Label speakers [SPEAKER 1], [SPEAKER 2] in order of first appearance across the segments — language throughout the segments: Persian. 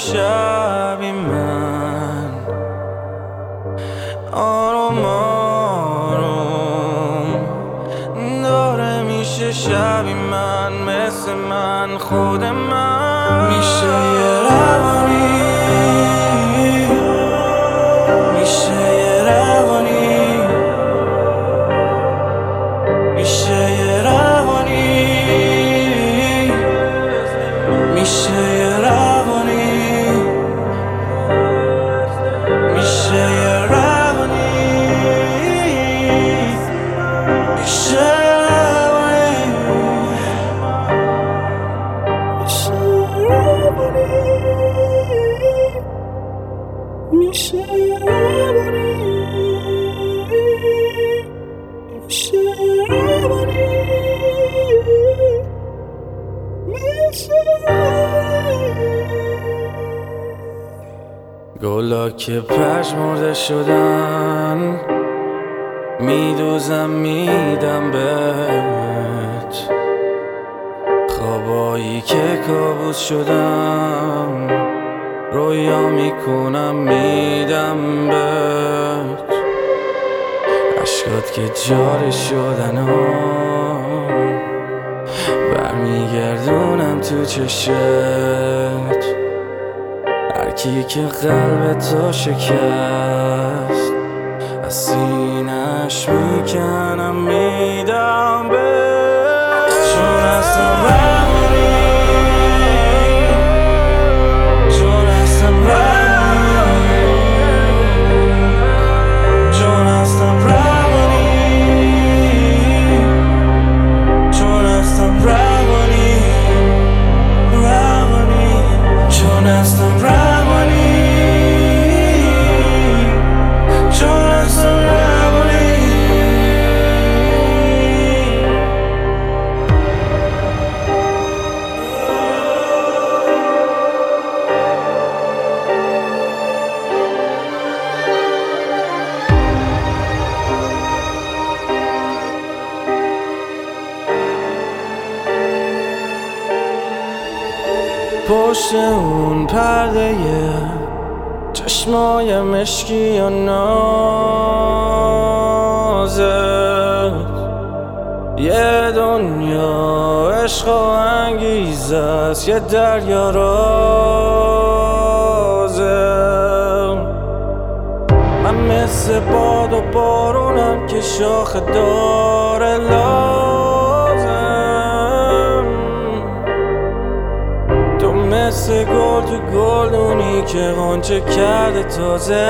[SPEAKER 1] شبی من آروم آروم داره میشه شبی من مثل من خود من میشه یه روانی میشه یه روانی میشه یه روانی میشه یه روانی میشه یه روانی میشه میشه گلا که پژمرده شدن میدوزم میدم بهت خوابایی که کابوس شدم رویا میکنم میدم بهت عشقات که جاری شدن برمیگردونم تو چشت هرکی که قلب تو شکست از سینه‌اش میکنم میدم بهت چون هستم روانی چون هستم روانی چون هستم روانی چون هستم روانی روانی چون هستم روانی پشت اون پرده چشمای مشکی و نازت یه دنیا عشق و انگیزه است یه دریا رازه من مثل باد و بارونم که شاخ داره مثل گل تو گلدونی که غنچه کرده تازه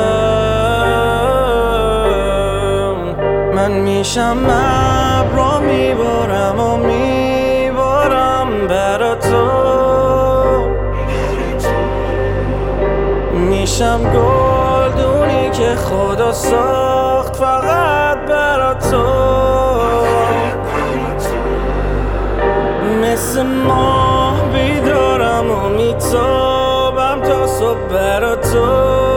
[SPEAKER 1] من میشم ابرا میبارم و میبارم برا تو میشم گلدونی که خدا ساخت فقط برا تو مثل ماه بیدارم و میتابم تا صبح برا تو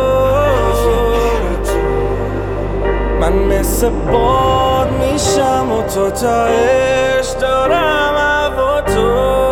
[SPEAKER 1] من مثل باد میشم و تو تا عشق دارم هوا تو